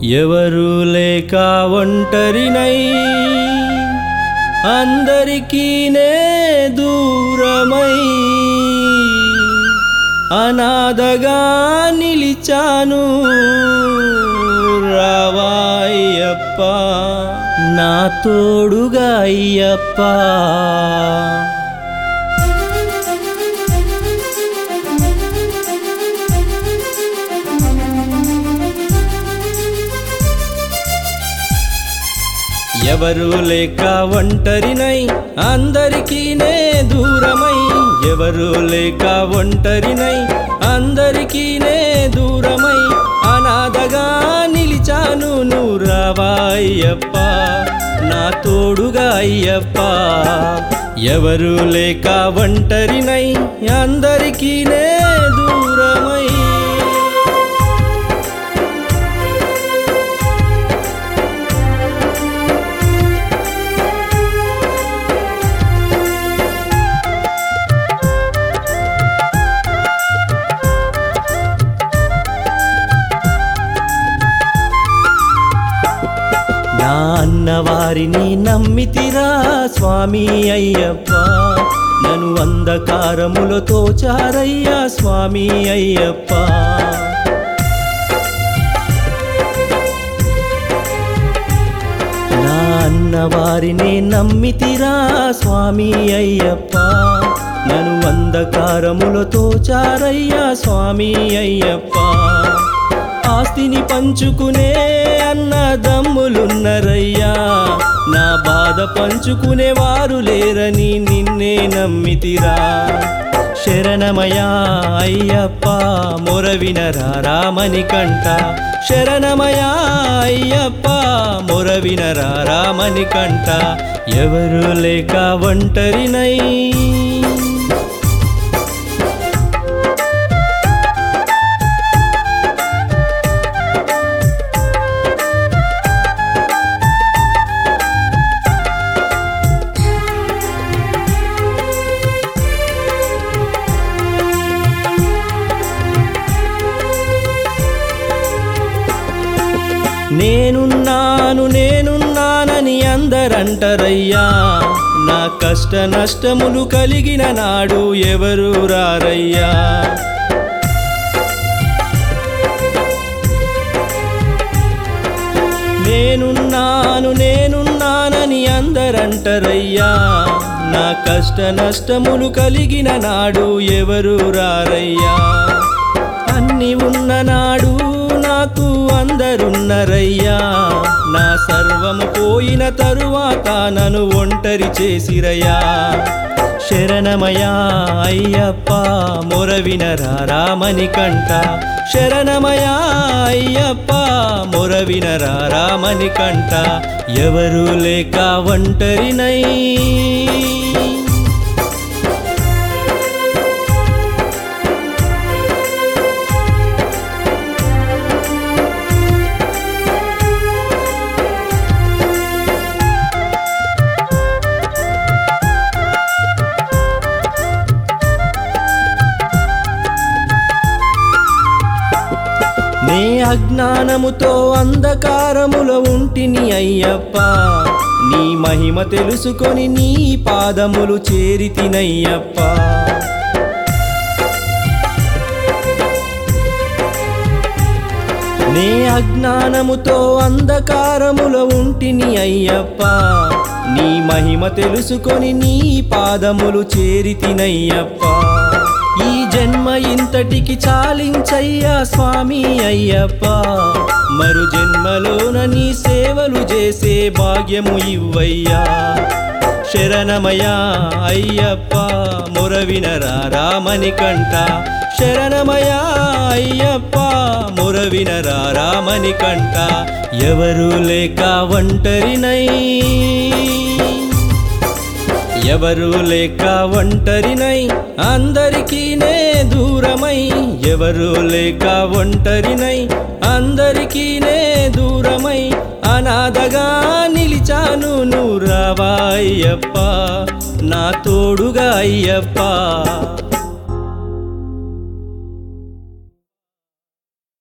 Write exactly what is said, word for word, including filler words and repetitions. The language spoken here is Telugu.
ఎవరు లేక ఒంటరినై అందరికీ నే దూరమై అనాథగా నిలిచాను రావా అయ్యప్ప నా తోడుగా అయ్యప్ప. ఎవరు లేక ఒంటరినై అందరికీ నే దూరమై ఎవరు లేక ఒంటరినై అందరికీ నే దూరమై అనాథగా నిలిచాను నువ్వు రావా అయ్యప్ప నా తోడుగా అయ్యప్ప. ఎవరు లేక ఒంటరినై అందరికీ నే దూరమై నా అన్నవారిని నమ్మితిరా స్వామి అయ్యప్ప నన్ను అంధకారములో తోచారయ్యా స్వామి అయ్యప్ప. నా అన్నవారిని నమ్మితిరా స్వామి అయ్యప్ప నన్ను అంధకారములో తోచారయ్యా స్వామి అయ్యప్ప. ఆస్తిని పంచుకునే అన్నదమ్ములున్నరయ్యా నా బాధ పంచుకునే వారు లేరని నిన్నే నమ్మితిరా. శరణమయా అయ్యప్ప మొరవినరా రామణికంఠ శరణమయా అయ్యప్ప మొరవినరా రామణికంఠ. ఎవరు లేక ఒంటరినై నేనున్నాను నేనున్నానని అందరంటరయ్యా నా కష్ట నష్టములు కలిగిన నాడు ఎవరు రారయ్యా. నేనున్నాను నేనున్నానని అందరంటరయ్యా నా కష్ట నష్టములు కలిగిన నాడు ఎవరు రారయ్యా. అన్ని ఉన్న నాడు నాకు అందరున్నరయ్యా నా సర్వము పోయిన తరువాత నన్ను ఒంటరి చేసిరయ్యా. శరణమయా అయ్యప్ప మొరవినరా రామణికంఠ శరణమయా అయ్యప్ప మొరవినరా రామణికంఠ. ఎవరు లేక ఒంటరినై నే అజ్ఞానముతో అంధకారములో ఉంటిని అయ్యప్ప నీ మహిమ తెలుసుకొని నీ పాదములు చేరితినయ్యప్ప. నే అజ్ఞానముతో అంధకారములో ఉంటిని అయ్యప్ప నీ మహిమ తెలుసుకొని నీ పాదములు చేరితినయ్యప్ప. ఈ జన్మ ఇంతటికి చాలించయ్యా స్వామి అయ్యప్ప మరు జన్మలోన నీ సేవలు చేసే భాగ్యము ఇవ్వయ్యా. శరణమయా అయ్యప్ప మొరవినరా రామణికంఠ శరణమయా అయ్యప్ప మొరవినరా రామణికంఠ. ఎవరు లేక ఒంటరినై ఎవరు లేక ఒంటరినై అందరికీ నే దూరమై ఎవరు లేక ఒంటరినై అందరికీ నే దూరమై అనాథగా నిలిచాను నువ్వు రావా అయ్యప్ప నా తోడుగా అయ్యప్ప.